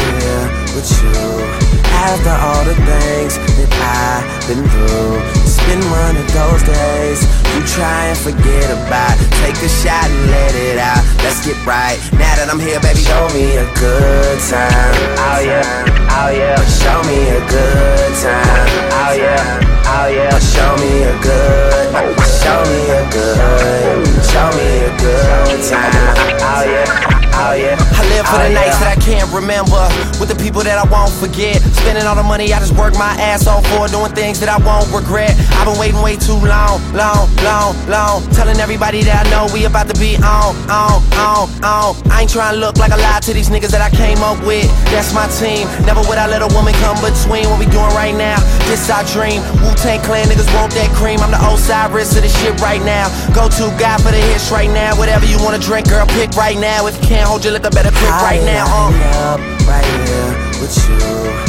here with you. After all the things that I've been through, it's been one of those days you try and forget about. Take a shot and let it out, let's get right. Now that I'm here, baby, show me a good time. Oh yeah, oh yeah, show me a good time. Oh yeah, oh yeah, show me a good, show me a good, show me a good time. Oh yeah, oh yeah. I live for the nights that I can't remember, with the people that I won't forget. Spending all the money I just work my ass off for, doing things that I won't regret. I've been waiting way too long, telling everybody that I know we about to be on. I ain't trying to look like a lie to these niggas that I came up with. That's my team, never would I let a woman come between what we doing right now. This our dream, Wu-Tang Clan niggas want that cream. I'm the Osiris of this shit right now. Go to God for the hits right now. Whatever you wanna drink, girl, pick right now. If you can't hold your liquor, better pick right now. Up right here with you.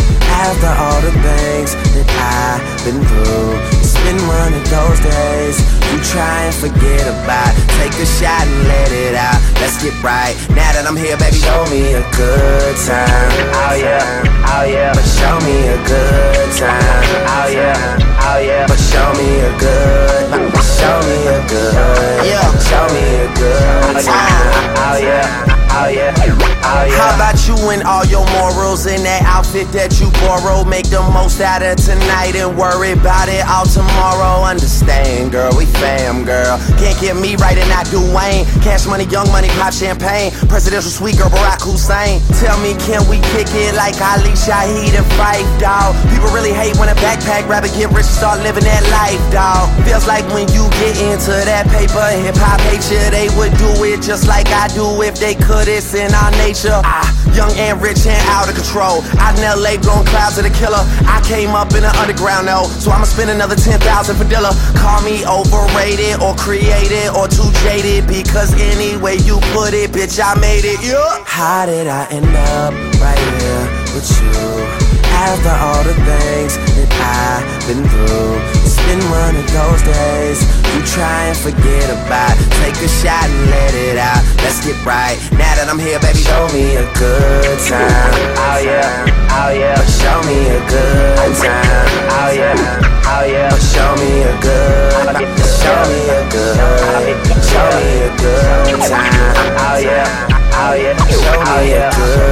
After all the things that I've been through, it's been one of those days you try and forget about. Take a shot and let it out, let's get right. Now that I'm here, baby, show me a good time. Oh yeah, oh yeah, but show me a good time. Oh yeah, oh yeah, but show me a good, show me a good, yeah, show me a good time. Oh yeah. Oh yeah, oh yeah. How about you and all your morals in that outfit that you borrow? Make the most out of tonight and worry about it all tomorrow. Understand, girl, we fam, girl. Can't get me right and not Dwayne. Cash money, young money, pop champagne. Presidential suite, girl, Barack Hussein. Tell me, can we kick it like Ali, Shaheed, and Fife, dawg? People really hate when a backpack rapper get rich and start living that life, dawg. Feels like when you get into that paper, hip-hop hate you, they would do it just like I do if they could. It's in our nature. Young and rich and out of control. Out in LA, blowing clouds of the killer. I came up in the underground though, so I'ma spend another 10,000 for Dilla. Call me overrated or created or too jaded, because any way you put it, bitch, I made it. Yeah. How did I end up right here with you? After all the things that I've been through, it's been one of those days you try and forget about. Take a shot and let it out, let's get right. Now that I'm here, baby, show me a good time. Oh yeah, oh yeah, show me a good time. Oh yeah, oh yeah, show me a good, show me a good, show me a good time. Oh yeah, oh yeah, show me a good.